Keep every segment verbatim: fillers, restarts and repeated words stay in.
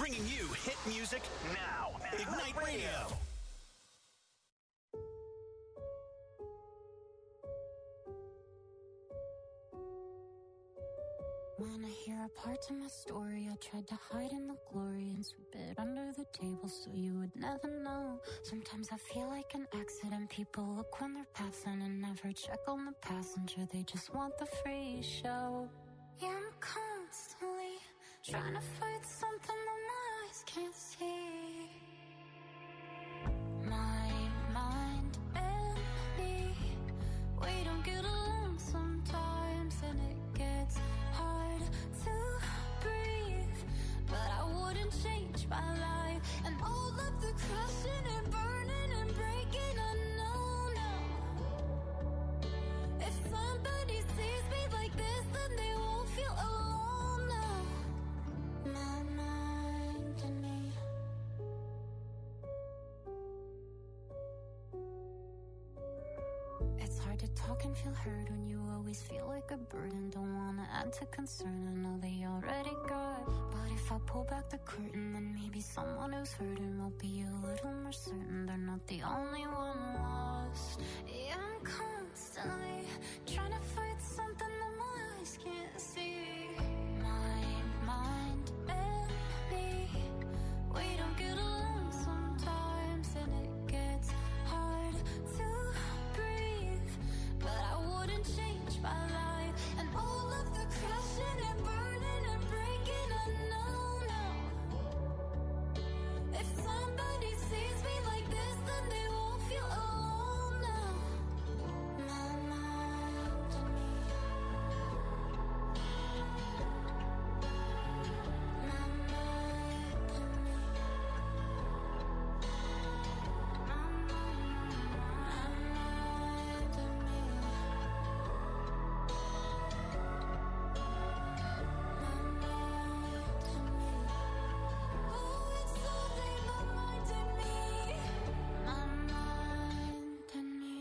bringing you hit music now. Ignite Radio. When I hear a part of my story, I tried to hide in the glory and sweep it under the table so you would never know. Sometimes I feel like an accident. People look when they're passing and never check on the passenger. They just want the free show. Yeah, I'm constantly trying to fight something that my eyes can't see. My mind and me, we don't get along sometimes, and it gets hard to breathe. But I wouldn't change my life and all of the crushing and burning and breaking. I know now, if somebody sees me like this, then they won't feel alone now. My mind and me. It's hard to talk and feel heard when you always feel like a burden. Don't wanna add to concern, I know they already got. But if I pull back the curtain, then maybe someone who's hurting will be a little more certain they're not the only one lost. Yeah, I'm constantly trying to fight something that my eyes can't see. My mind and me, we don't get along sometimes, and it gets hard to breathe. But I wouldn't change my life and all of the crushing and burning and breaking. I know now, if somebody sees me like this, then they won't feel alone now. My mind and me. My mind and me. My mind, my mind and me. My mind and me. Oh, it's only my mind and me. My mind and me.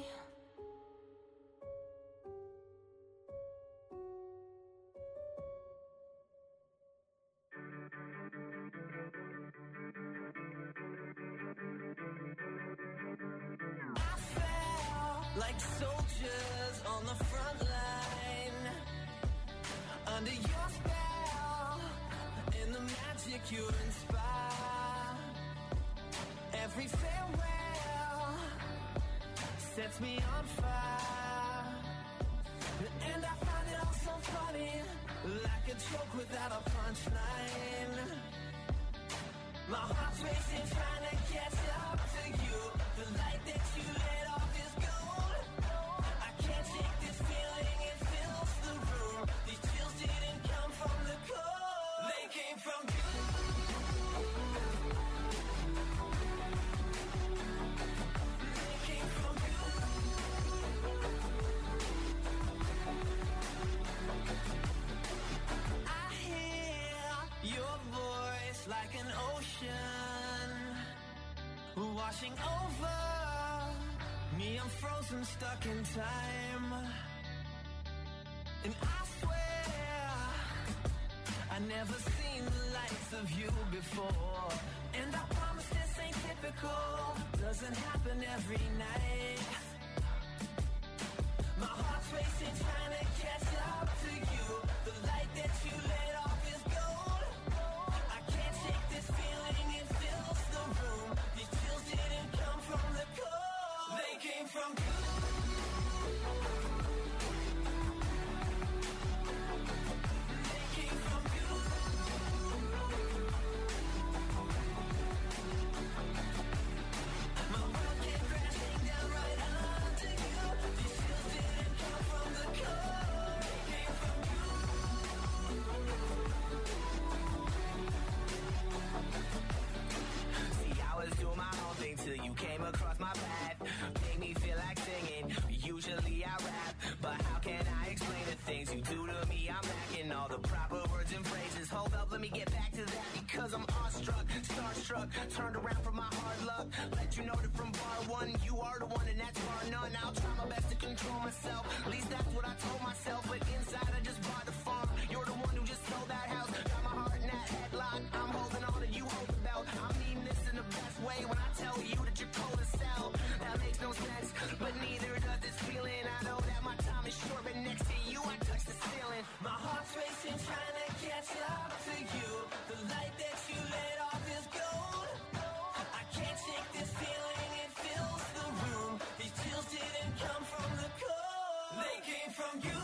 I fell like soldiers on the front line, under your spell, in the magic you inspire. Every farewell sets me on fire, and I find it all so funny, like a joke without a punchline. My heart's racing, trying to catch up to you. The light that you lit off is gold. I can't shake this feeling, it fills the room. These chills didn't come from the cold, they came from you. They came from you. I hear your voice like an ocean washing over me. I'm frozen, stuck in time, and I swear I never seen the likes of you before. And I promise this ain't typical, doesn't happen every night. My heart's racing, trying to catch up to you. The light that you lit off is gold. I can't shake this feeling, it fills the room. These chills didn't come from the cold, they came from you. They came from you. My world came crashing down right under you. These chills didn't come from the cold, they came from you. See, I was doing my own thing till you came across my path. Made me feel like singing. Usually I rap, but how can I explain the things you do to me? I'm lacking all the proper words and phrases. Hold up, let me get back to that, because I'm awestruck, starstruck, turned around from my hard luck. Let you know that from bar one, you are the one and that's bar none. I'll try my best to control myself, at least that's what I told myself. But inside I just bought the farm. You're the one who just sold that house, got my heart in that headlock. I'm holding on and you hold ocean trying to catch up to you. The light that you let off is gold. I can't shake this feeling, it fills the room. These chills didn't come from the cold. They came from you.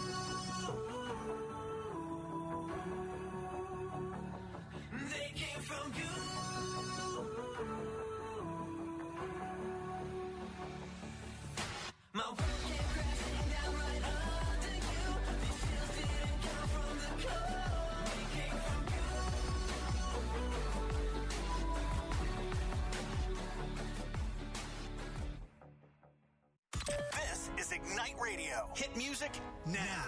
They came from you. My world came crashing down right under you. These chills didn't come from the cold. They came from you. This is Ignite Radio. Hit music now.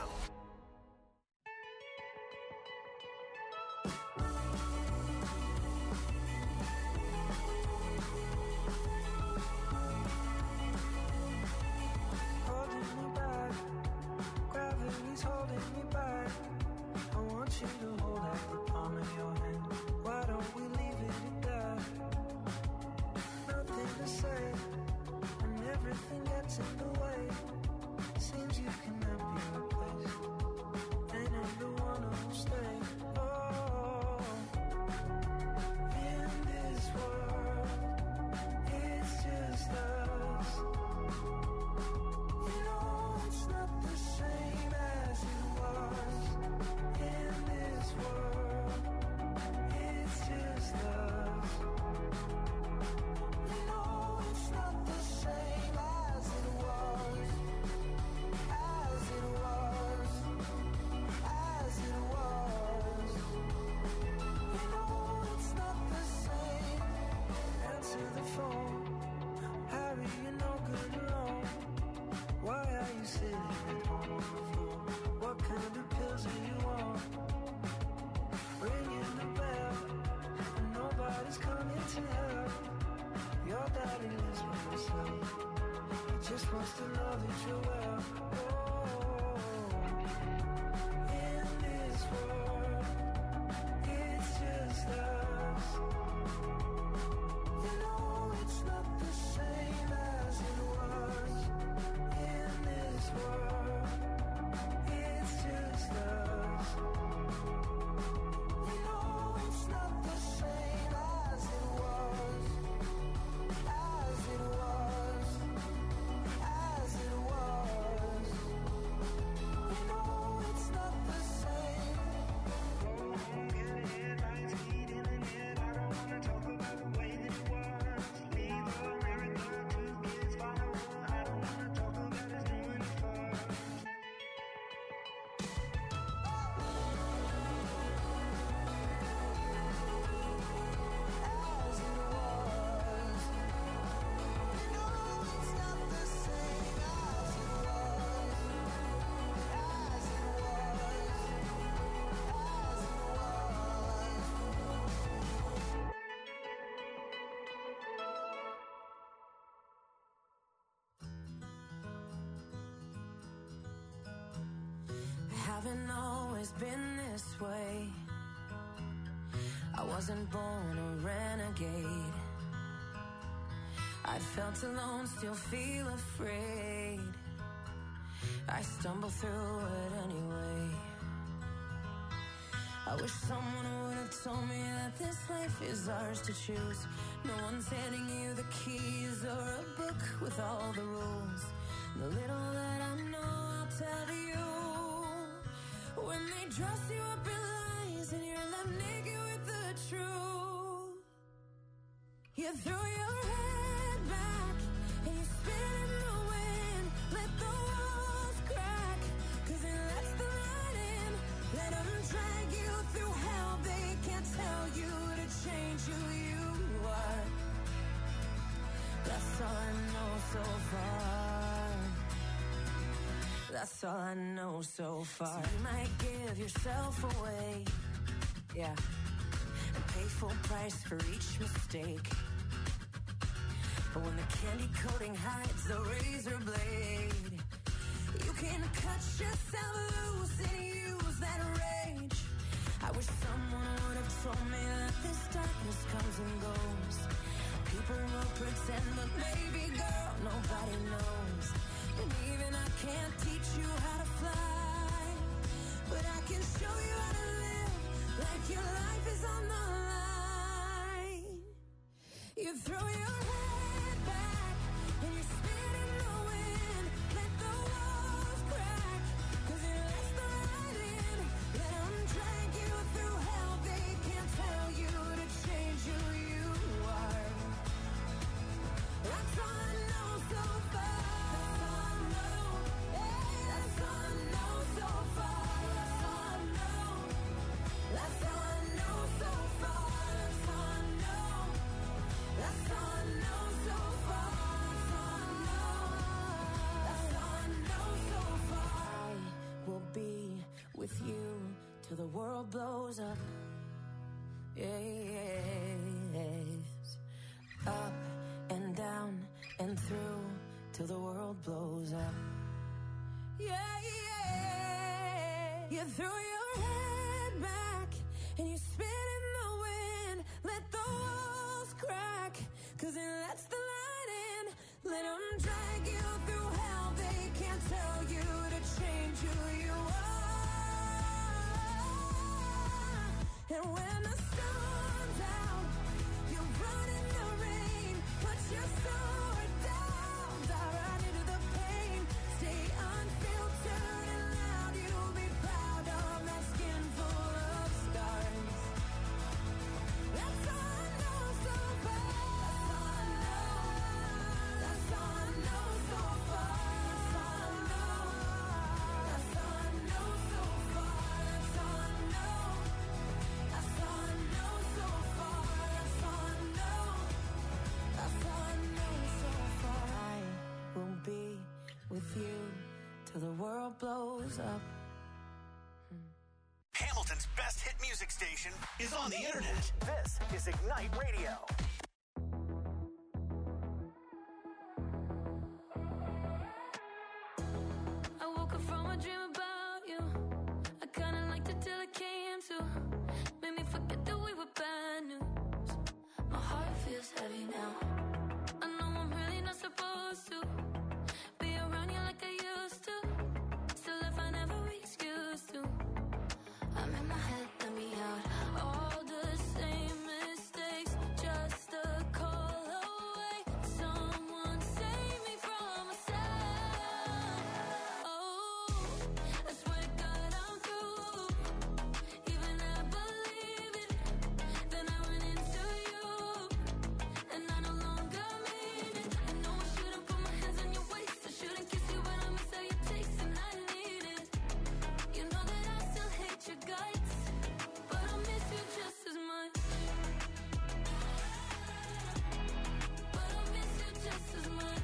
Holding me back, gravity's holding me back. I want you to hold out the palm of your hand. Why don't we leave it at that? Nothing to say, and everything gets in the way. Seems you cannot be replaced, and I'm the one who'll stay. Oh, in this world, it's just us. You know it's not the same as it was. In this world, it's just us. You know it's not the same as it was. As it was. As it was. You know it's not the same. Answer the phone. Harry, you're no good alone. Why are you sitting at home on the floor? What kind of pills are you on? Ringing the bell, and nobody's coming to help. Your daddy lives by himself. He just wants to know that you're well. Oh, in this world, it's just us. You know it's not the same as it was. In this world, it's just us. You know it's not the same as it was. As it was. As it was. You know it's not the same. Go home, get a headlights, heat in the net. I don't wanna talk about the way that it was. Leave America, two kids follow her. I don't wanna talk about us doing it first. As it was. You know it's not the same as it was. As it was. As it was. Haven't always been this way. I wasn't born a renegade. I felt alone, still feel afraid. I stumble through it anyway. I wish someone would have told me that this life is ours to choose. No one's handing you the keys or a book with all the rules. The little that I know, I'll tell to you. When they dress you up in lies and you're left naked with the truth, you throw your head back and you spin in the wind. Let the walls crack, cause it lets the light in. Let them drag you through hell. They can't tell you to change who you are. That's all I know so far. That's all I know so far. So you might give yourself away, yeah, and pay full price for each mistake. But when the candy coating hides the razor blade, you can cut yourself loose and use that rage. I wish someone would have told me that this darkness comes and goes. People will pretend, but baby girl, nobody knows. And even I can't teach you how to fly, but but I can show you how to live like your life is on the line. You throw your head back and you spin in the wind. Let the walls crack, 'cause it lets the light in. Let them drag you through hell. They can't tell you to change who you are. That's all I know so far. That's all I know. Hey, that's all I know so far. That's all I know. That's all I know so far. That's all I know. That's all I know so far. That's all I know. That's all I know so far. I will be with you till the world blows up. Yes. Up and down and through till the world blows up. Yeah, yeah. You throw your head back and you spin in the wind. Let the walls crack, 'cause it lets the light in. Let them drag you through hell. They can't tell you to change who you are. And when the sun's out, you run in the rain. Put your sword down, dive right into the pain. Stay unfiltered and loud. You'll be proud of that skin full of scars. That's all I know so far. That's all I know. That's all I know so far. That's all I know. That's all I know so far. That's all I know. That's all I know so far. That's all I know. That's all I know so far. I will be with you till the world blows up. Hamilton's best hit music station is on the internet. This is Ignite Radio. I woke up from a dream about you. I kinda liked it till it came to. Made me forget that we were bad news. My heart feels heavy now. I know I'm really not supposed to be around you like I used to. Still if I never excuse to. I'm in my head, let me out. All the same mistakes, just a call away. Someone save me from myself. Oh, I swear to God I'm through. Even I believe it. Then I run into you, and I no longer mean it. I know I shouldn't put my hands on your waist. I shouldn't kiss you, but I miss how you taste, and I need it. You know that I still hate your guts, but I miss you just as much. But I miss you just as much.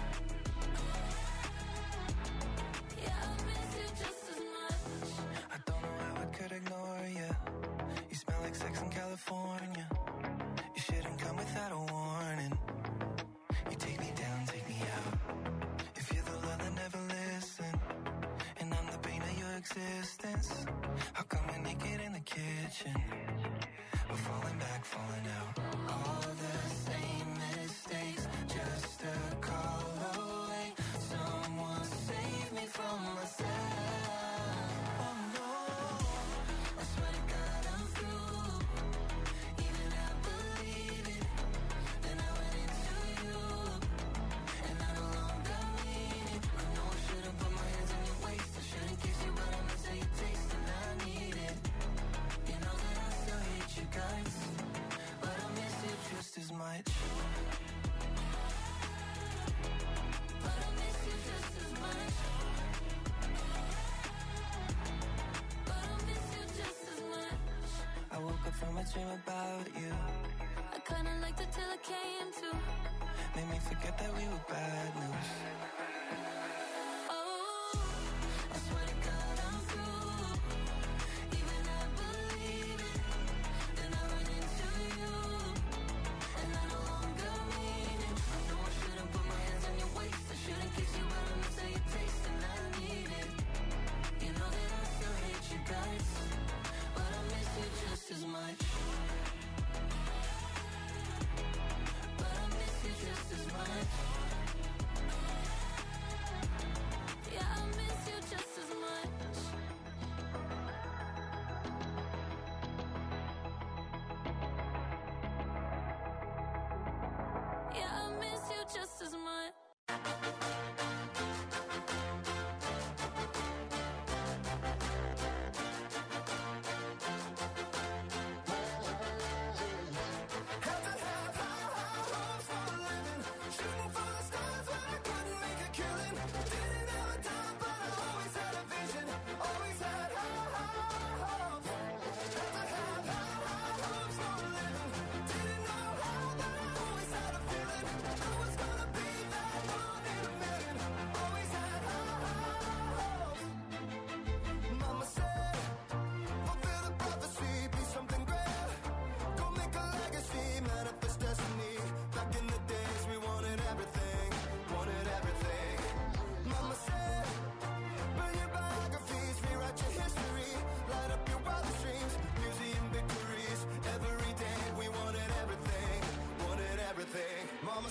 Yeah, I miss you just as much. I don't know how I could ignore you. You smell like sex in California. You shouldn't come without a warning. You take me down, take me out. If you're the love that never listen, and I'm the pain of your existence, how come we're naked in the kitchen? We're falling back, falling out. All the same mistakes, just a call away. Someone save me from myself. Oh no, I swear to God I'm through. Even I believe it. Then I went into you, and I no longer mean it. I know I shouldn't put my hands on your waist. I shouldn't kiss you, but I miss how you taste, and I need it. You know that I still hate you guys, but I miss you just as much. But I miss you just as much. But I miss you just as much. I woke up from a dream about you. I kinda liked it till it came to. Made me forget that we were bad news. Oh, I swear to God I'm through. even I believe it. Then I run into you, and I no longer mean it. I know I shouldn't put my hands on your waist. I shouldn't kiss you, but I miss how you taste, and I need it. You know that I still hate you guys, but I miss you just as much. But I miss you just as much.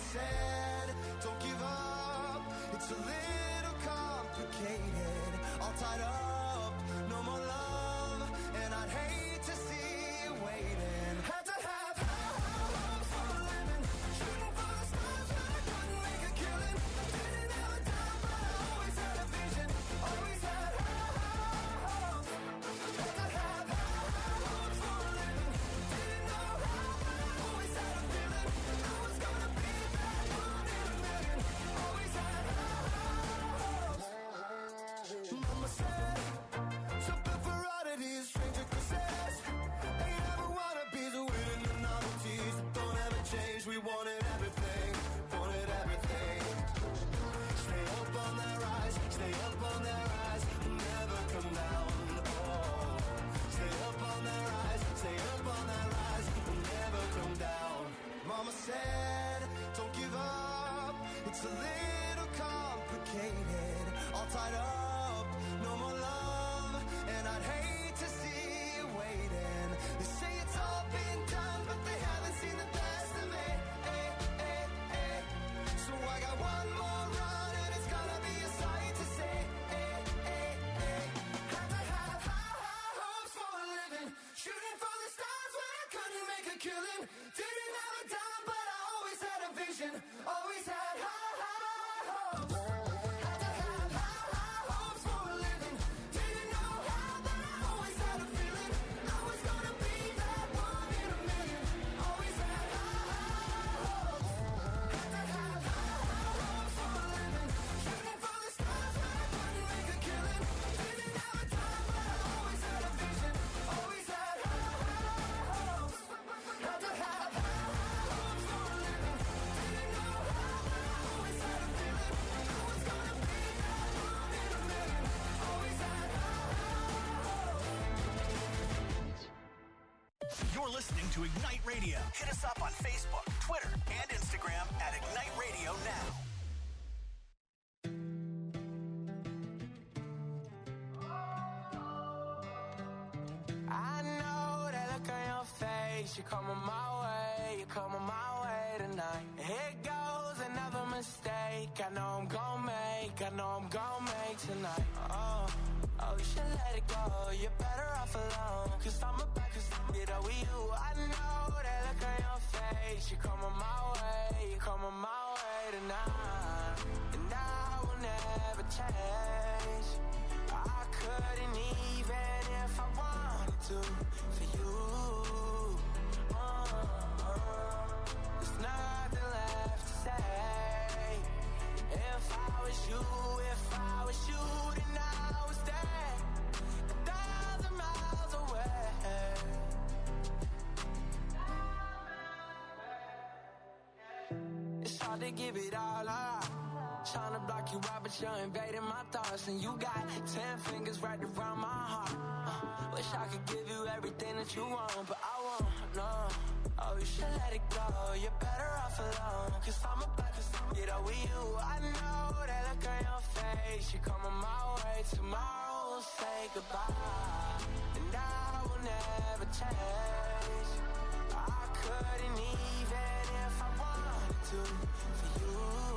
said, don't give up. It's a little complicated, all tied up, no more love, and I'd hate to see you waiting. Had to have hopes for a living, shooting for the stars when I couldn't make a killing. Didn't have a dime, but I always had a vision, always had hopes. Had to have hopes for a living, didn't know how, but I always had a feeling I was gonna be that one in a million. Always had hopes. Mama said, something for oddities, stranger kisses. Ain't ever wannabes, winning the novelties that don't ever change. We wanted everything, wanted everything. Stay up on that rise, stay up on that rise, never come down. Oh, stay up on that rise, stay up on that rise, never come down. Mama said, don't give up. It's a little complicated, all tied up, no more love, and I'd hate to see you waiting. They say it's all been done, but they haven't seen the best of me. Eh, eh, eh. So I got one more run, and it's gonna be a sight to see. Eh, eh, eh. Had to have high, high hopes for a living, shooting for the stars when I couldn't make a killing. Didn't have a dime, but I always had a vision, always had high, high hopes. Had to have high, high hopes for a living, didn't know how, but I always had a feeling I was gonna be that one in a million. Always had high, high hopes. Had to have high, high hopes for a living, shooting for the stars when I couldn't make a killing. Didn't have a dime, but I always had a vision, always had high, high hopes. Had to have high, high hopes for a living, didn't know how, but I always had a feeling I was gonna be that one in a million. Always had high, high hopes. You're listening to Ignite Radio. Hit us up on Facebook, Twitter, and Instagram at Ignite Radio Now. I know that look on your face. You're coming my way, you're coming my way tonight. Here goes another mistake. I know I'm gon' make, I know I'm gon' make tonight. Oh, oh, you should let it go. You're better off alone. Cause I'm about to get over you. I know that look on your face. You're coming my way, you're coming my way tonight. And I will never change. I couldn't even if I wanted to for you. Uh, uh, there's nothing left to say. If I was you, if I was you, then I would stay a thousand miles away. It's hard to give it all up. Trying to block you out, but you're invading my thoughts. And you got ten fingers right around my heart. uh, Wish I could give you everything that you want, but I won't, no. Oh, you should let it go. You're better off alone. Cause I'm about to get over you. I know that look on your face. You're coming my way. Tomorrow we'll say goodbye, and I will never change. I couldn't even if I wanted to for you.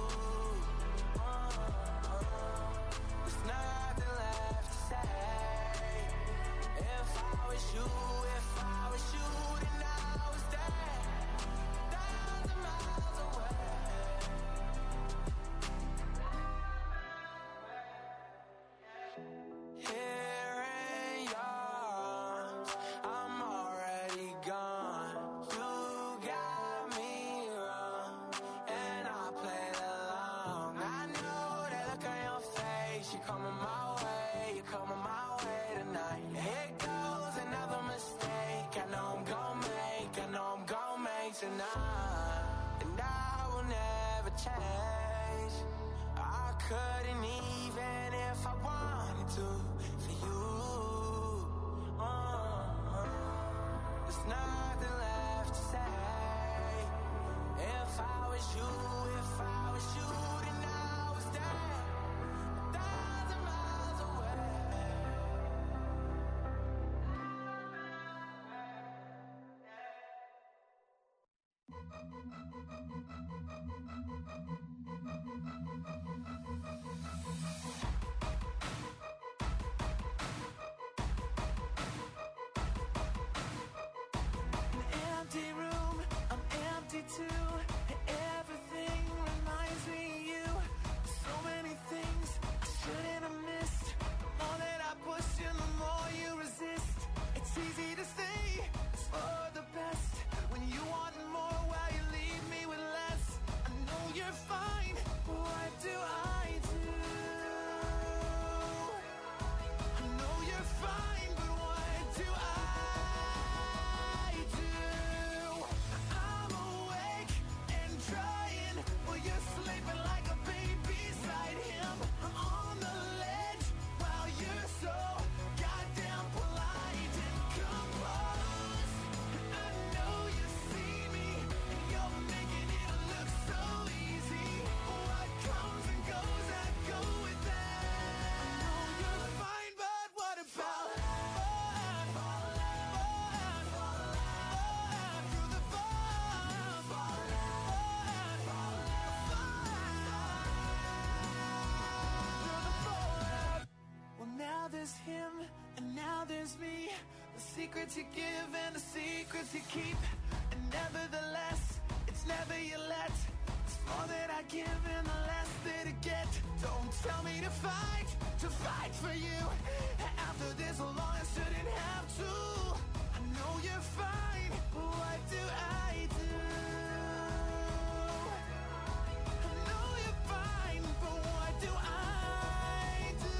There's nothing left to say. If I was you, if I was you, then I would stay a thousand miles away. Here in your arms, I'm already gone. You got me wrong, and I played along. I know that look on your face. You're coming my way, you're coming my way tonight. Here goes another mistake. I know I'm gon' make, I know I'm gon' make tonight. And I will never change. I couldn't even if I wanted to for you. Uh, there's nothing left to say. If I was you, if I was you, then I would stay a thousand miles away. Empty room, I'm empty too. Everything reminds me of you. So many things I shouldn't have missed. The more that I push you, the more you resist. It's easy to say it's for the best when you want more while you leave me with less. I know you're fine, but what do I do? I know you're fine, but what do I do? I'm awake and trying while you're sleeping like a baby beside him. I'm on the ledge while you're so goddamn polite and composed. I know you see me and you're making it look so easy. What comes and goes, I go with that. I know you're fine, but what about fun? Fun, fun, fun, through the fun, fun, fun, fun. Well, now there's him and now there's me. The secrets you give and the secrets you keep. And nevertheless, it's never you let. It's more that I give and the less that I get. Don't tell me to fight, to fight for you. After this long, I shouldn't have to. I know you're fine, but what do I do? I know you're fine, but what do I do?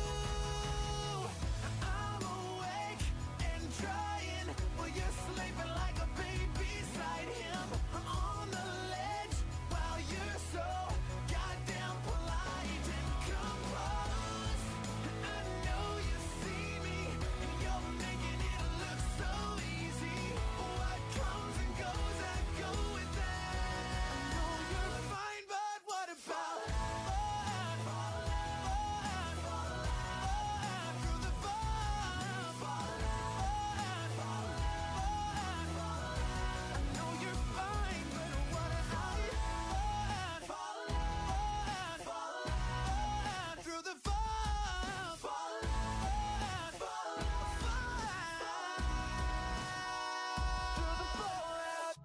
I'm awake and trying while you're sleeping like a baby beside him. I'm on the ledge while you're so goddamn polite and composed. I know you see me and you're making it look so easy. What comes and goes, I go with that. I know you're fine, but what about fun? Fun, fun, fun, through the fun, fun, fun, fun, fun. I know you're fine, but what about fun? Fun, fun, fun, through the fun, fun, fun, fun, through the fun.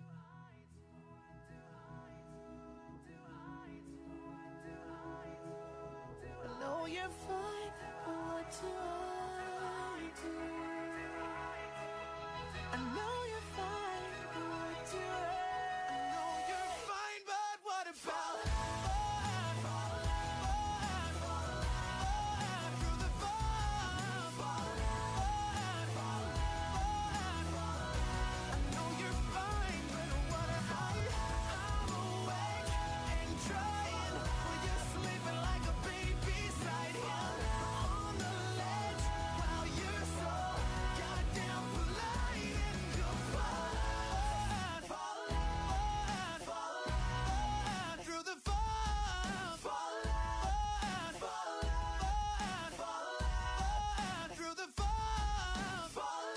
I know you're fine, but what do I do? I know you're fine, but what do I? I know you're fine, but what about fun? Fun, fun, fun, through the fun, fun, fun, fun, fun. I know you're fine, but what about? I'm awake and trying while you're sleeping like a baby beside him. On the ledge while you're so goddamn polite and composed. Fun, fun, fun, through the fun, fun, fun, fun, fun, through the fun, fun,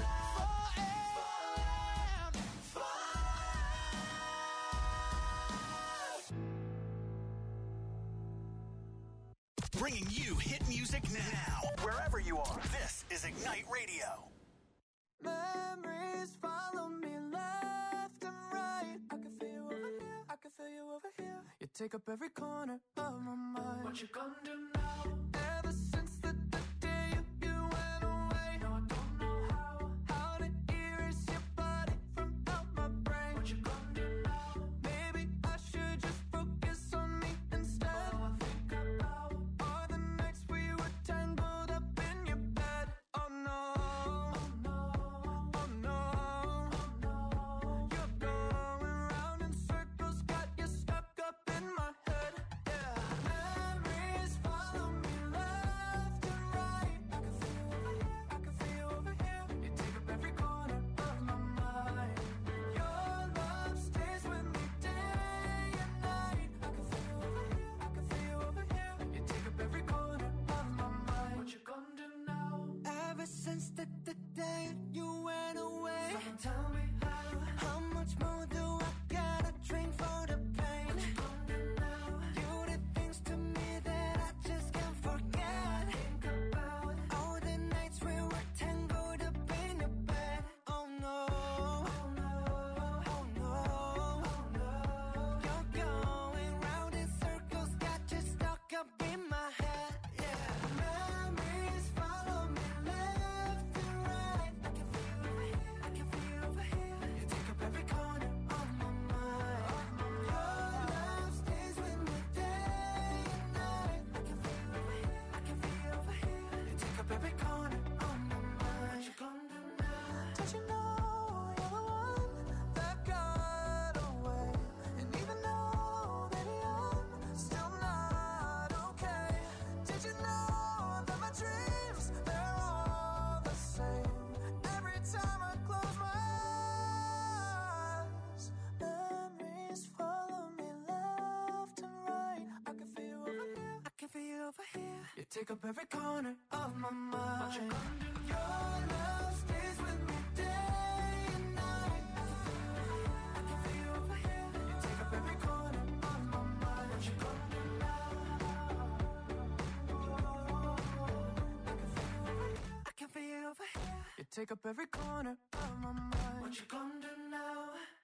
fun. Bringing you hit music now, wherever you are. This is Ignite Radio. Memories follow me left and right. I can feel you over here, I can feel you over here. You take up every corner of my mind. What you gonna do now? Ever since the, the day you, you went away, no, I don't know how, how to erase your body from out my brain. What you gonna do now? Maybe I should just focus on me instead. All I think about are the nights we were tangled up in your bed. Oh no, oh no, oh no, oh no. You're going round in circles, got you stuck up in my head. Yeah, memories follow Did you know you're the one that got away? And even though, baby, I'm still not okay. Did you know that my dreams, they're all the same? Every time I close my eyes, memories follow me left and right. I can feel you over here, I can feel you over here. You take up every corner of my mind. What you gonna do? Your love stays with me day and night. I can feel you over here, I can feel you over here. You take up every corner of my mind. What you gonna do now? I can feel you over here. You take up every corner of my mind. What you gonna do now?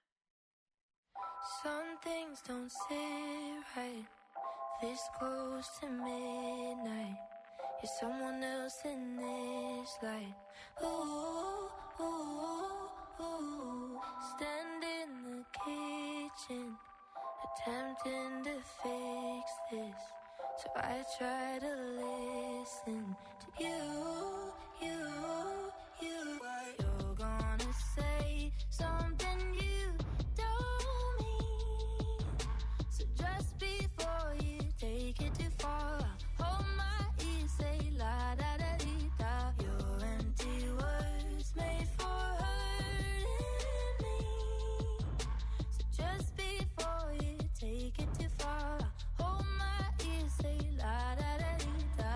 Some things don't sit right. This close to midnight. You're someone else in this light. Ooh, ooh, ooh. Stand in the kitchen, attempting to fix this. So I try to listen to you, you, you. You're gonna say something you don't mean. So just before you take it too far, hold my ear, say la da da dee da. Your empty words made for hurting me. So just before you take it too far, hold my ear, say la da da dee da.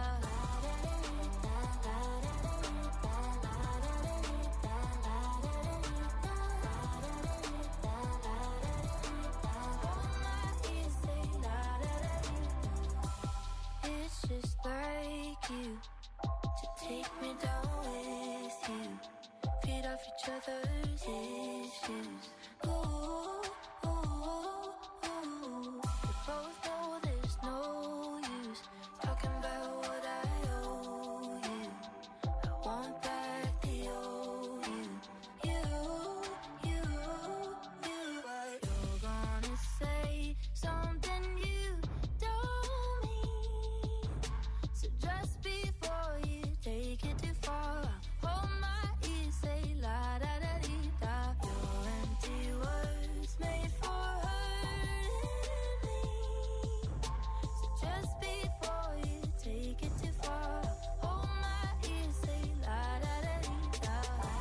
It's just like you to take me down with you, feed off each other's issues. Ooh, ooh, ooh. We both know there's no use talking about what I owe you. I want back the old you, you, you, you. You're gonna say something you don't mean. So just before you take it too far, hold my ear, say la da da dee da. Your empty words made for hurting me. So just before you take it too far, hold my ear, say la da da dee da.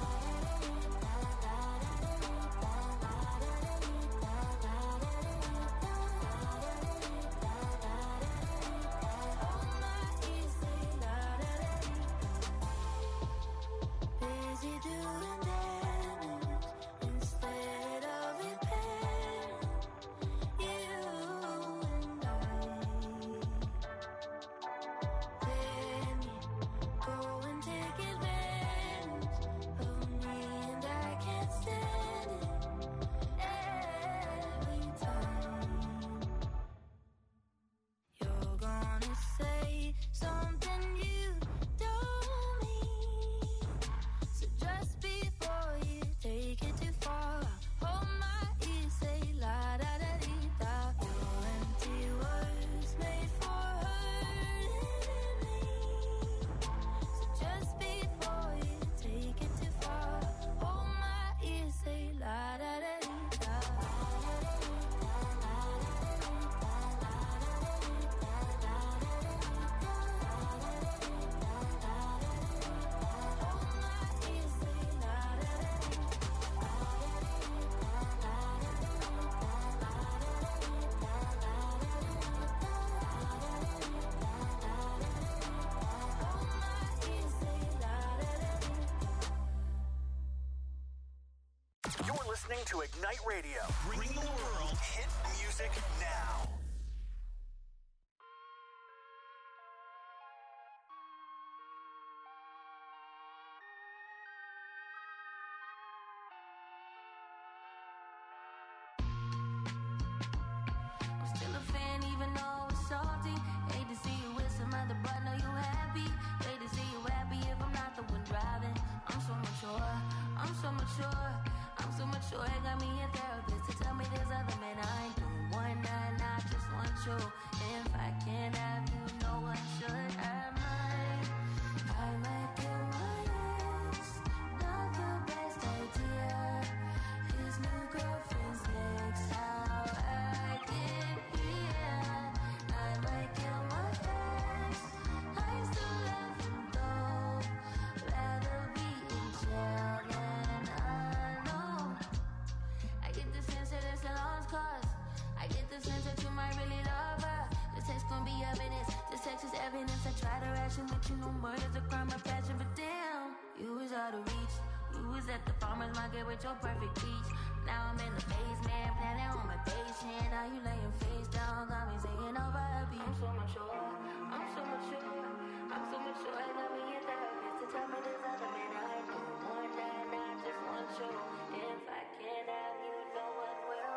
Busy doing damage instead of repairing. You and I. Then you go and take advantage of me, and I can't stand it every time. You're gonna say something you don't mean. So just before you take it too far, hold my ear, say la da da dee da. Your empty words made for hurting me. So just before you take it too far, hold my ear, say la da da dee da. You're listening to Ignite Radio, bringing the world hit music now. I'm still a fan even though it's salty. Hate to see you with some other, but know you happy. Hate to see you happy if I'm not the one driving. I'm so mature, I'm so mature, I'm so mature. It got me a therapist to tell me there's other men I ain't doing one night. I just want you. If I can't have you, know I should. I might, I might give my yes. Not the best at you no murder's a crime of passion, but damn, you was out of reach. You was at the farmer's market with your perfect peach. Now I'm in the basement, planning on my patient. Now you laying face down, got me saying over a beat. I'm so mature, I'm so mature, I'm so mature. I got me in therapist to tell me there's other men I don't want that, I just want you. If I can't have you, no one will.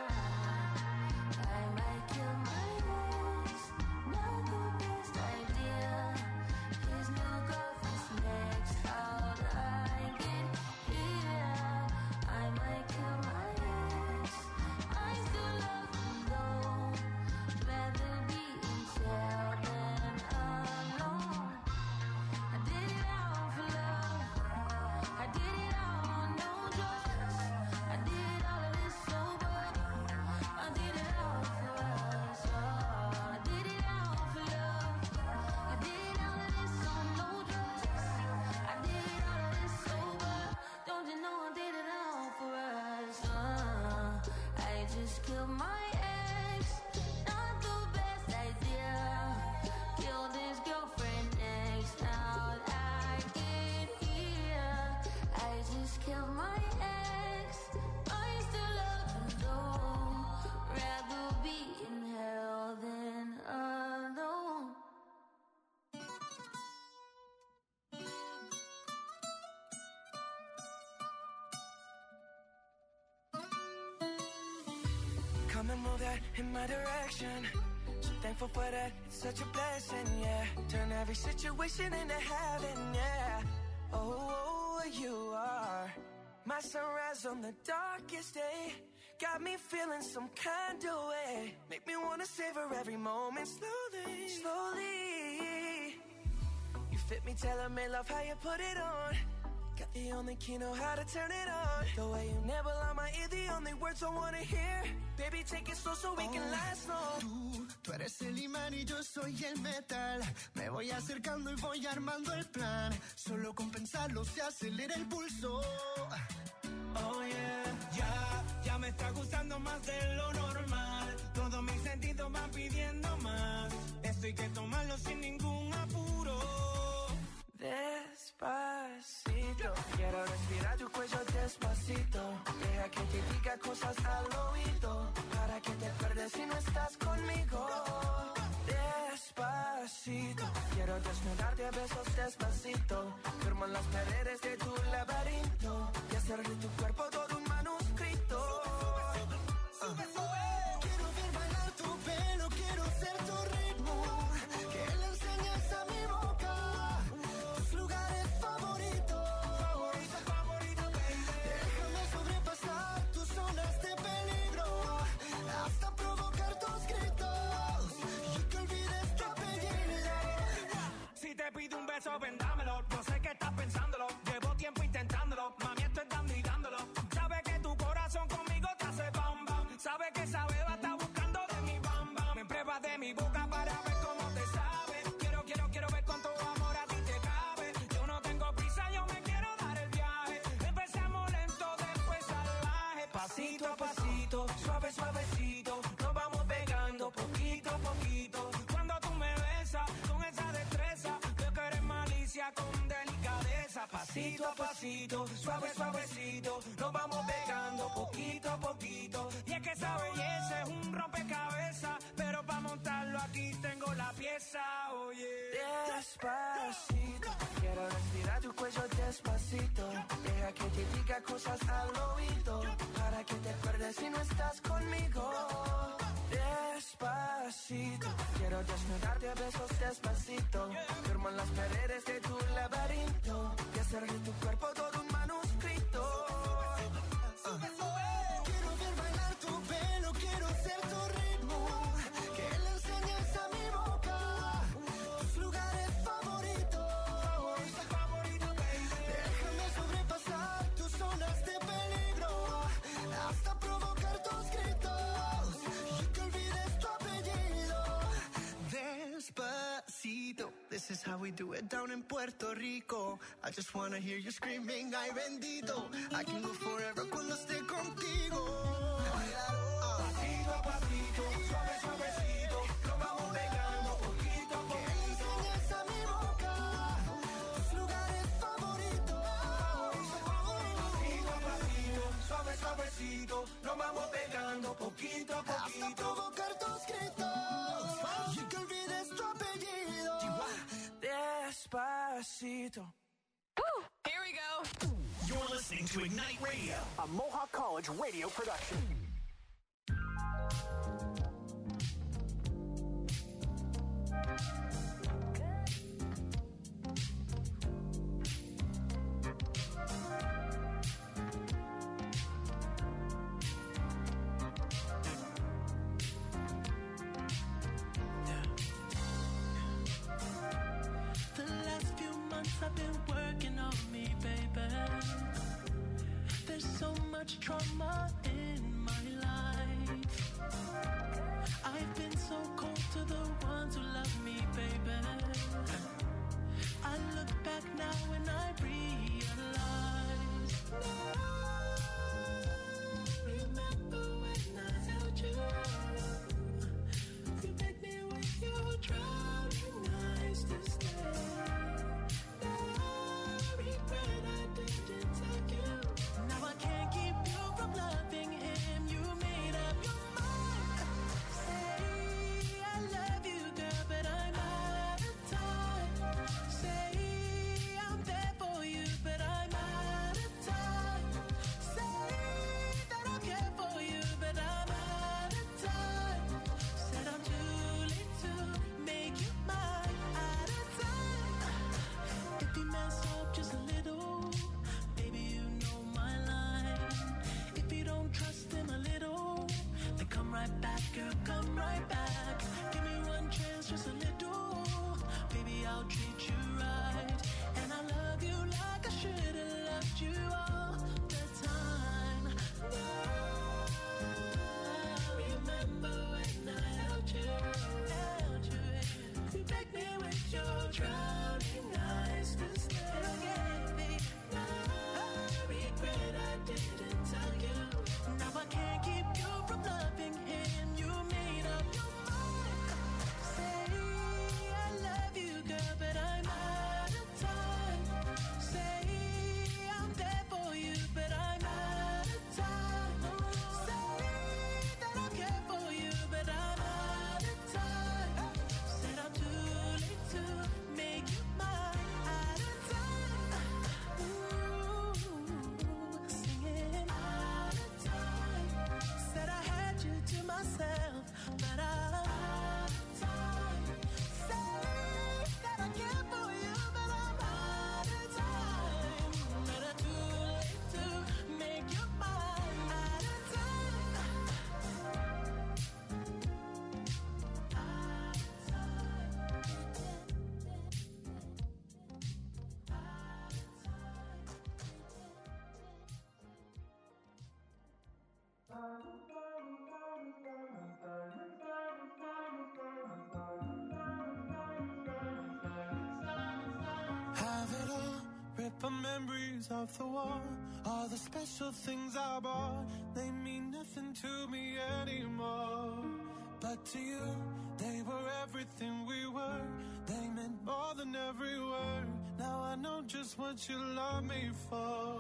I might kill my ex, not the best idea. His new girlfriend's next, how'd I get here? I might kill my ex, I still love him though. Rather be in jail than alone. I did it all for love, I did it all on no drugs. I did all of this sober, I did it all for us. Oh, I did it all for love, I did all of this on no drugs. I did all of this sober, don't you know I did it all for us. Uh, I just killed my ex, not the best idea. Killed his girlfriend next, how'd I get here? I just killed my ex, I still love him though. Rather be in hell than alone. Come and move that in my direction. So thankful for that, it's such a blessing, yeah. Turn every situation into heaven, yeah. Oh, you are my sunrise on the darkest day. Got me feeling some kind of way. Make me wanna savor every moment slowly, slowly. You fit me, tailor-made, love how you put it on. Got the only key, know how to turn it on. The way you nibble on my ear, the only words I wanna hear. Baby, take it slow so we can last long. Tú, tú eres el imán y yo soy el metal. Me voy acercando y voy armando el plan. Solo con pensarlo se acelera el pulso. Oh yeah. Ya, ya me está gustando más de lo normal. Todos mis sentidos van pidiendo más. Esto hay que tomarlo sin ningún apuro. Despacito, quiero respirar tu cuello despacito. Deja que te diga cosas al oído, para que te acuerdes si no estás conmigo. Despacito, quiero desnudarte a besos despacito. Firmo las paredes de tu laberinto y hacer de tu cuerpo todo un manuscrito. Quiero ver bailar tu pelo, quiero ser tu ritmo. Que le enseñes a mi boca tus lugares favoritos. Favorito, favorito, baby. Déjame sobrepasar tus zonas de peligro, hasta provocar tus gritos y que olvides tu apellido. Si te pido un beso, vendámelo. No sé qué estás pensándolo. Llevo tiempo intentándolo. Mami, estoy dando y dándolo. Sabes que tu corazón conmigo te hace bam bam. Sabes que esa beba está buscando de mi bam bam. Me pruebas de mi boca para ver cómo te sabe. Quiero, quiero, quiero ver cuánto amor a ti te cabe. Yo no tengo prisa, yo me quiero dar el viaje. Empezamos lento, después salvaje. Pasito a pasito, suave, suavecito. Nos vamos pegando poquito a poquito. Cuando tú me besas con esa destreza, veo que eres malicia con delicadeza. Pasito a pasito, suave, suavecito. Nos vamos pegando poquito a poquito. Y es que esa belleza es un rompecabezas, pero para montarlo aquí tengo la pieza, oye. Despacito, quiero respirar tu cuello despacito. Deja que te diga cosas al oído, para que te acuerdes si no estás conmigo. Despacito, quiero desnudarte a besos despacito. Firmo en las paredes de tu laberinto y hacer de tu cuerpo todo un manuscrito. Quiero ver bailar tu pelo, quiero ser tu ritmo. Que le enseñes a mi boca tus lugares favoritos. Favorito, favorito, baby. Déjame sobrepasar tus zonas de peligro, hasta provocar tus gritos y que olvides tu apellido. Despacito, this is how we do it down in Puerto Rico. I just wanna hear you screaming, ay bendito. I can go forever cuando esté contigo. Pasito a pasito, suave, suavecito. Nos vamos pegando poquito a Que le poquito. enseñes a mi boca suavecito, nos vamos pegando poquito a poquito. Hasta provocar tus gritos y que olvides tu apellido. Despacito. Woo! Here we go. You're listening to Ignite Radio, a Mohawk College radio production. I've been working on me, baby. There's so much trauma in my life. I've been so cold to the ones who love me, baby. I look back now and I realize. Remember when I held you? You begged me with your drowning eyes to stay. Rip memories of the war. All the special things I bought, they mean nothing to me anymore. But to you, they were everything we were. They meant more than every word. Now I know just what you love me for.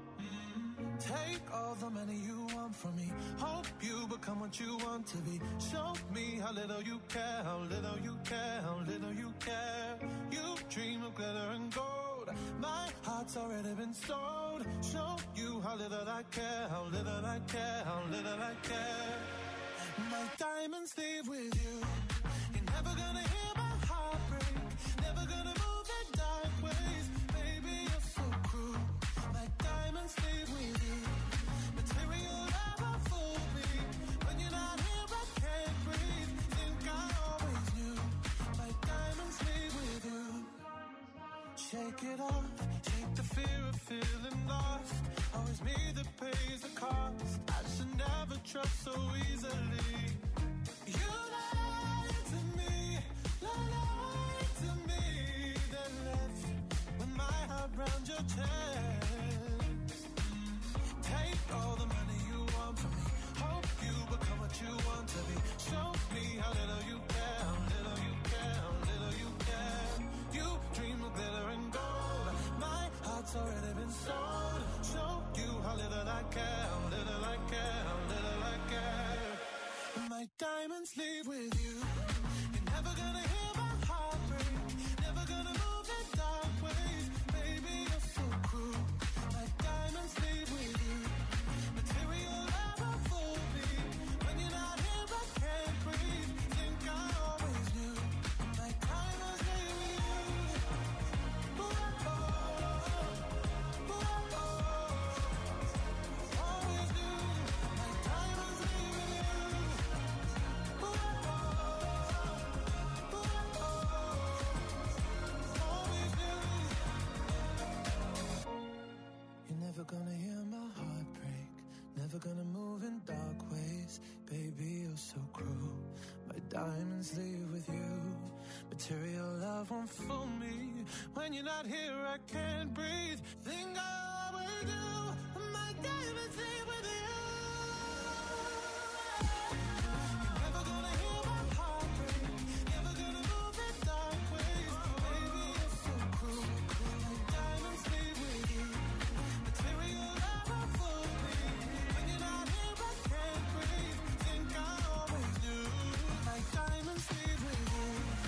Mm. Take all the money you want from me. Hope you become what you want to be. Show me how little you care, how little you care, how little you care. You dream of glitter and gold. My heart's already been sold. Show you how little I care, how little I care, how little I care. My diamonds leave with you. You're never gonna hear my heart break. Never gonna move in dark ways. Baby, you're so cruel. My diamonds leave with you. Material never fooled me. When you're not here, I can't breathe. Think I always knew. My diamonds leave with you. Shake it off, shake the fear of feeling lost. Always me that pays the cost. I should never trust so easily. You lied to me, lied to me. Then left with my heart round your chest. Take all the money you want from me. Hope you become what you want to be. Show me how little you care, how little you care, how little you care. You dream of glitter and gold. My heart's already been sold. Show you how little I care, how little I never gonna move in dark ways. Baby, you're so cruel. My diamonds leave with you. Material love won't fool me. When you're not here, I can't breathe. Think I always do. My diamonds leave with you. You're never gonna hear my heart break. Never gonna move in dark ways. Baby, you're so cruel. My diamonds leave with you. Material love won't fool me. When you're not here, I can't breathe. Think I always do. My diamonds leave with you.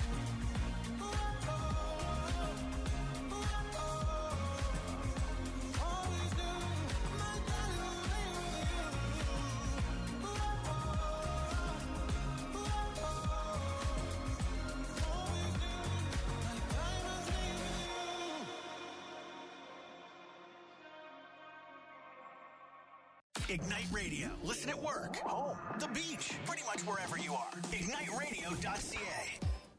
Ignite Radio. Listen at work, home, the beach, pretty much wherever you are. ignite radio dot c a.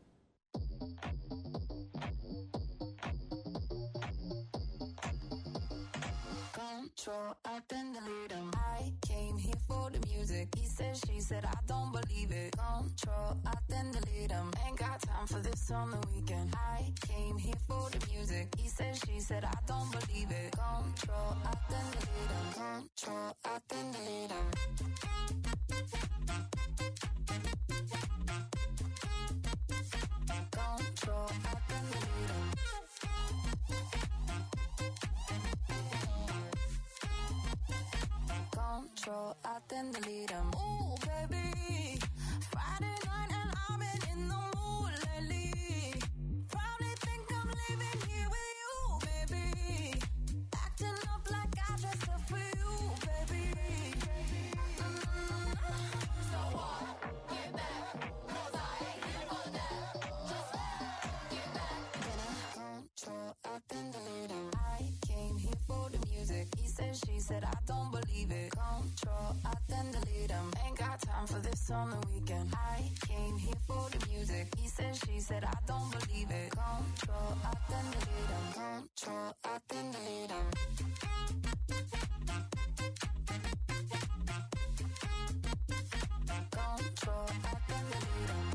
Control, I then delete him. I came here for the music. He said, she said, I don't believe it. Control, I then delete him. Ain't got time for this on the weekend. I came here for the music. He said, she said, I don't believe it. Control, I then delete him. Control, I then delete him. Control, I then delete him. Control, I then delete him. Ooh, baby, Friday night and I've been in the mood lately. Probably think I'm leaving here with you, baby. Acting up like I dressed up for you, baby. Mm-hmm. So what? Get back, 'cause I ain't here for that. Just get back. Control, I then delete him. I came here for the music. He said, she said, I don't believe it. Control, I then delete him. Ain't got time for this on the weekend. I came here for the music. He said, she said, I don't believe it. Control, I then delete him. Control, I then delete him. Control, I then delete him.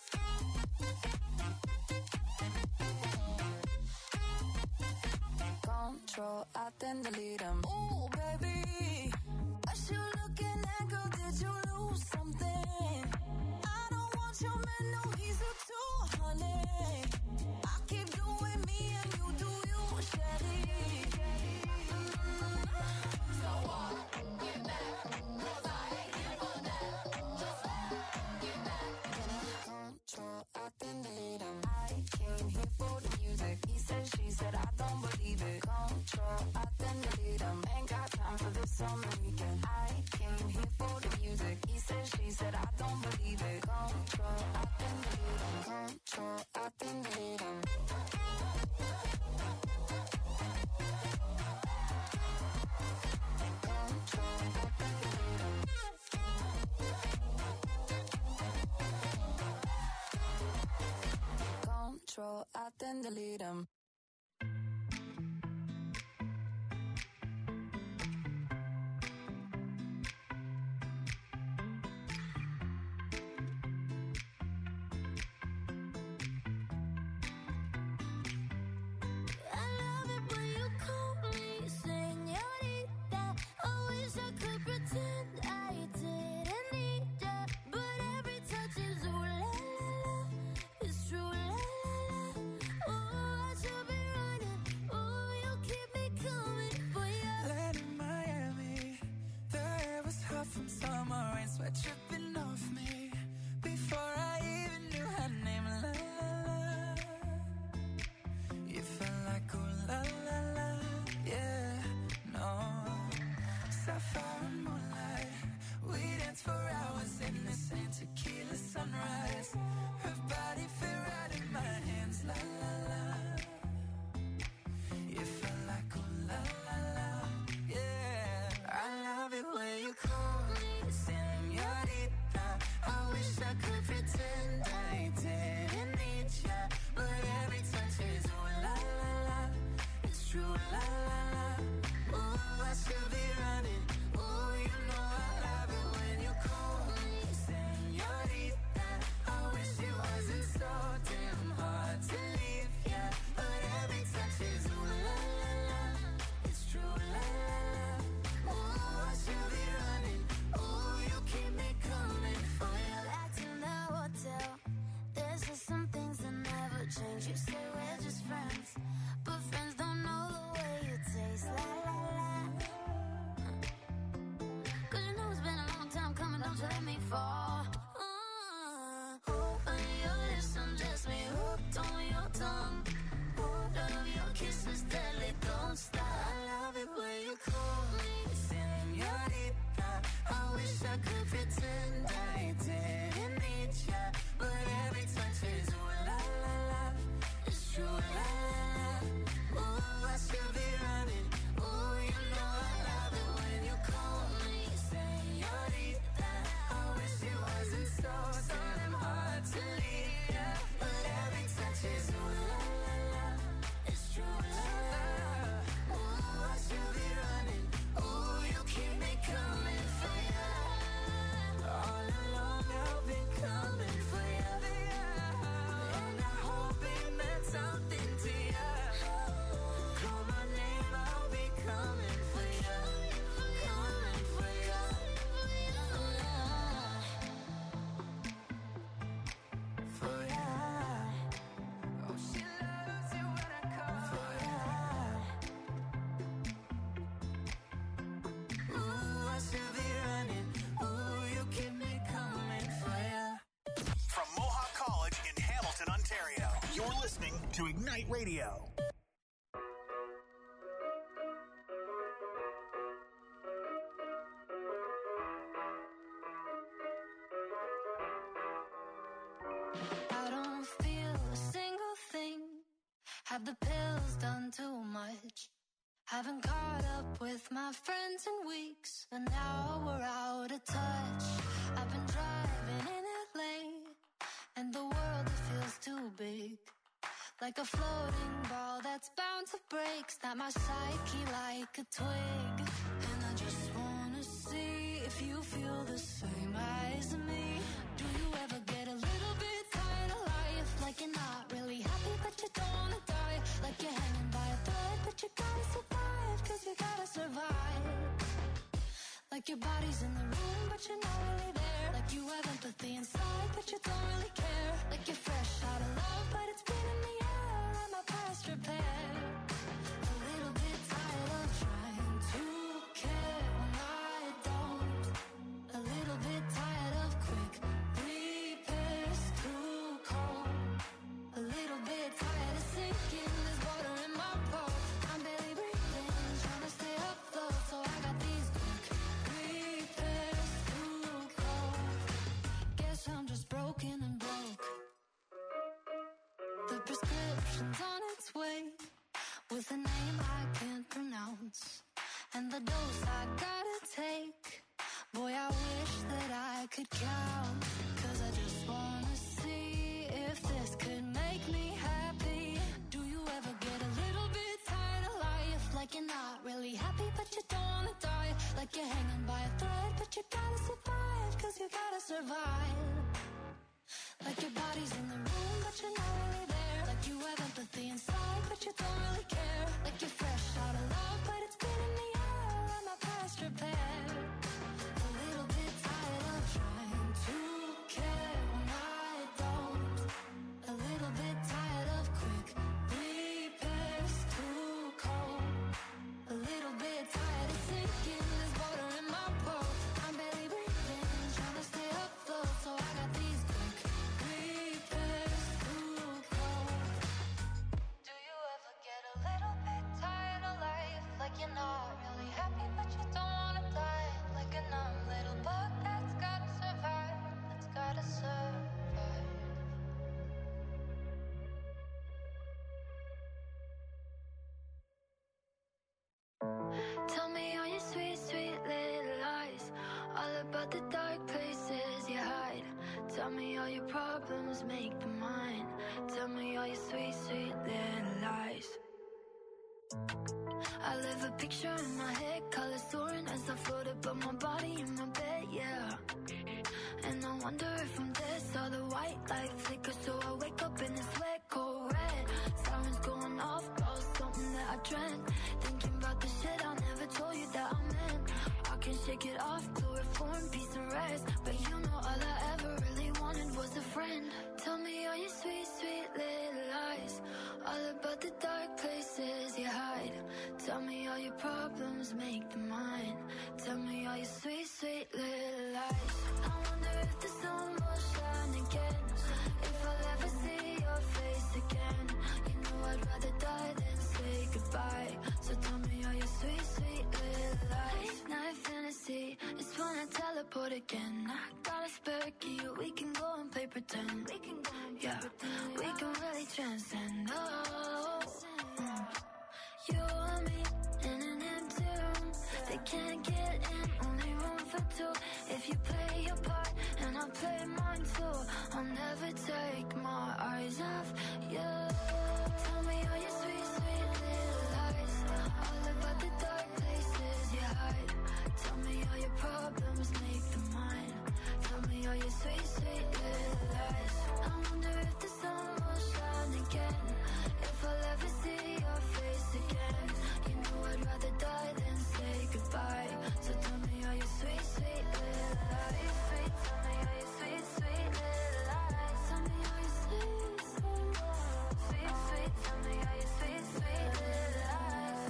Control, I then delete him. Ooh, baby, what you looking at, girl? Did you lose something? I don't want your man, no, he's a two, honey. I keep doing me and you do you, Shelly. Mm-hmm. So what? Get back, 'cause I ain't here for that. Just get back. Control, I then delete him. I came here for the music. He said, she said, I don't believe it. Control, I then delete him. Ain't got time for this on the weekend. I came here for the music. He said, she said, I don't believe it. Control, I then delete him. Control, I then delete him. Control, I then delete him. Control, I then delete him. Tripping off me before I even knew her name. La la la, you felt like ooh la la la, yeah, no. Sapphire and moonlight, we danced for hours in the same tequila sunrise. Her body fit right in my hands. La la la, you felt like ooh la la la, yeah. I love it when you call me. I wish I could pretend I didn't need ya, but every touch is ooh la la la, it's true la la la. Ooh, I should be running, ooh, you know I could pretend I didn't need ya, but every touch is ooh la la la. It's true, la la la. Ooh, I should be running. Ooh, you know I love it when you call me señorita. I wish it wasn't so, so damn hard to leave ya, but every touch is ooh la la la. It's true, la la la. Ooh, I should be running. Ooh, you keep me coming for ya. All along I've been coming for ya, and I hope it meant something to ya. Call my name, I'll be coming for ya, coming for ya. For ya. Oh, she loves it when I call for ya. Ooh, I should be running. Ooh, you keep me coming for ya. From Mohawk College in Hamilton, Ontario, you're listening to Ignite Radio. I don't feel a single thing. Have the pills done too much? Haven't caught up with my friends in weeks, and now we're out of touch. I've been driving in L A, and the world it feels too big, like a floating ball that's bound to break. Snap my psyche like a twig, and I just wanna see if you feel the same as me. Do you ever get a little bit tired of life, like you're not really happy but you don't wanna die, like you're hanging by a thread but you gotta survive, cause you gotta survive. Like your body's in the room but you're not really there, like you have empathy inside but you don't really care, like you're fresh out of love but it's been in the air and my past repair. A little bit tired of trying to care when I don't. A little bit tired of quick repairs, too cold. A little bit tired of sinking, there's water in my boat. I'm barely breathing, trying to stay afloat, so I got these quick repairs, too cold. Guess I'm just broken and broke. The prescription's on its way, with a name I can't pronounce, and the dose I gotta take. Boy, I wish that I could count, cause I just wanna see if this could make me happy. Do you ever get a little bit tired of life, like you're not really happy but you don't wanna die, like you're hanging by a thread but you gotta survive, cause you gotta survive. Like your body's in the room but you're not really there, like you have empathy inside but you don't really care, like you're fresh out of love but it's been in the air and my past repair. A little bit tired of trying to care when I don't. A little bit tired of quick repairs, too cold. A little bit tired of sinking, there's water in my boat. I'm barely breathing, trying to stay afloat, so I got these quick repairs, too cold. Do you ever get a little bit tired of life, like you're not really happy but you don't wanna die, like a numb little bug that's gotta survive, that's gotta survive. Tell me all your sweet, sweet little lies, all about the dark places you hide. Tell me all your problems, make them mine. Tell me all your sweet, sweet little lies. I live a picture in my head, colors soaring as I float above my body in my bed, yeah. And I wonder if I'm dead, saw the white light flicker, so I wake up in this sweat cold red. Sirens going off, about something that I dreamt. Thinking about the shit I never told you that I meant. I can shake it off, chloroform, peace and rest, but you know all I ever really wanted was a friend. Tell me all your sweet, sweet little lies, all about the dark places you hide. Tell me all your problems, make them mine. Tell me all your sweet, sweet little lies. I wonder if the sun will shine again, if I'll ever see your face again. You know I I'd rather die than say goodbye. So tell me all your sweet, sweet little lies. Late night fantasy, just wanna teleport again. I got a spare key, we can go and play pretend. We can go and play yeah, pretend. We can really transcend. Oh, mm. You and me in an empty room. They can't get in, only room for two. If you play your part and I'll play mine too, I'll never take my eyes off you. Tell me all your sweet, sweet little lies, all about the dark places you hide. Tell me all your problems, make them mine. Tell me all your sweet, sweet little lies. I wonder if the sun will shine again, if I'll ever see your face again. You know I'd rather die than say goodbye. So tell me all your sweet, sweet little lies. Sweet, tell me all your sweet, sweet little lies. Tell me all your sweet, sweet lies. Sweet, sweet, tell me all your sweet, sweet little lies.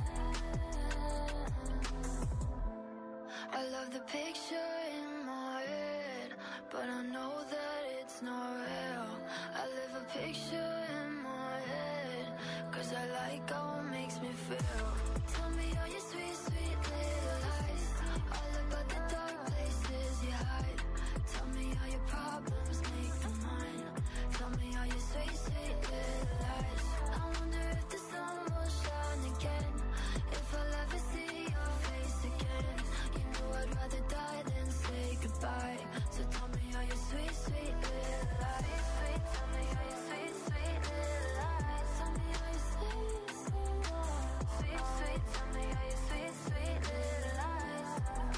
I love the picture in my head, but I know that it's not real. I live a picture in my head, cause I like how it makes me feel. Tell me all your sweet, sweet little lies, all about the dark places you hide. Tell me all your problems, make them mine. Tell me all your sweet, sweet little lies. I wonder if the sun will shine again, if I'll ever see your face again. You know I'd rather die than say goodbye. So tell me all your sweet, sweet little lies. Sweet, tell me all your sweet, sweet little lies. Tell me all your sweet, sweet lies. Sweet, sweet, tell me all your sweet, sweet little lies.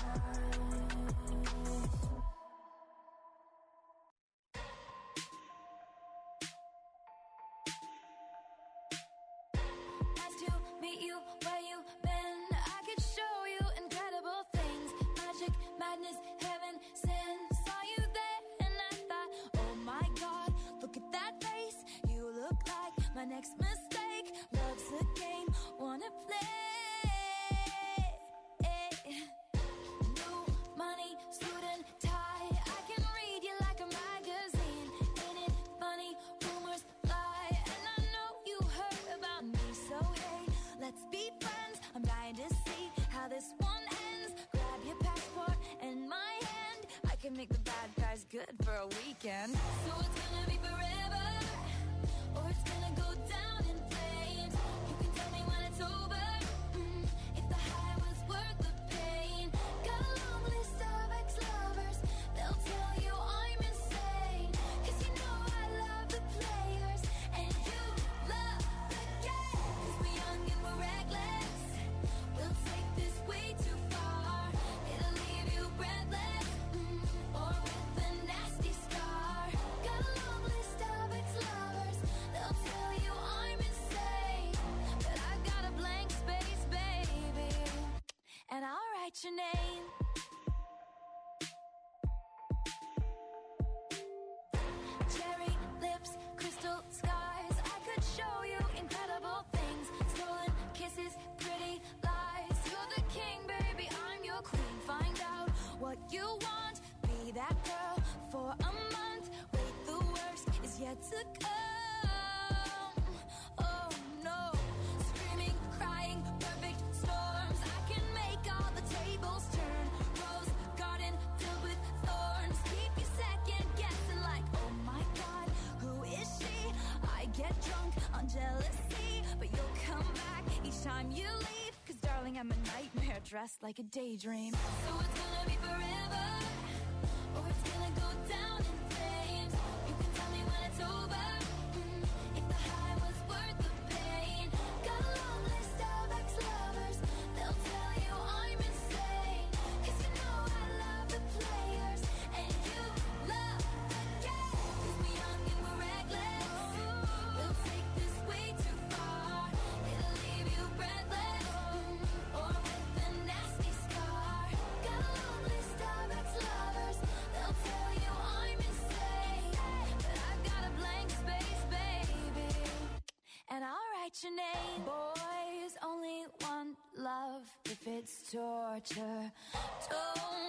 Nice to meet you, where you been? I could show you incredible things. Magic, madness, heaven, sin. Saw you there and I thought, oh my God, look at that face. You look like my next mistake. Love's a game, wanna play. New money, suit and tie. I can read you like a magazine. Ain't it funny? Rumors fly, and I know you heard about me. So hey, let's be friends. I'm dying to see how this one ends. Grab your passport and my hand. I can make the bad guys good for a weekend. So it's gonna be forever, or it's gonna go down in flames. You can tell me when it's over, mm, if the high was worth the pain. Got a long list of ex-lovers, they'll tell you I'm insane. Cause you know I love the players, and you love the game. Cause we're young and we're reckless, we'll take this way too far. It'll leave you breathless, mm, or with a nasty scar. Got a long list of ex-lovers, they'll tell you I'm insane. But I've got a blank space, baby, and I'll write your name. Cherry lips, crystal skies. I could show you incredible things. Stolen kisses, pretty lies. You're the king, baby, I'm your queen. Find out what you want, be that girl for a month. Wait, the worst is yet to come. Oh no, screaming, crying, perfect storms. I can make all the tables turn. Rose garden filled with thorns. Keep you second guessing like, oh my God, who is she? I get drunk on jealousy, but you'll come back each time you leave. Cause darling, I'm a nightmare dressed like a daydream. So it's gonna be forever, or it's gonna go down in flames. You can tell me when it's over, mm, if the high was worth the pain. Got a long list of ex-lovers, they'll tell you I'm insane. Cause you know I love the players, and you love the game. Cause we're young and we're reckless, we'll take this way too far. It'll leave you breathless, mm, or with a nasty scar. Got a long list of ex-lovers, they'll tell you I'm insane. But I've got a blank space, baby, and I'll write your name. Boys only want love if it's torture. Don't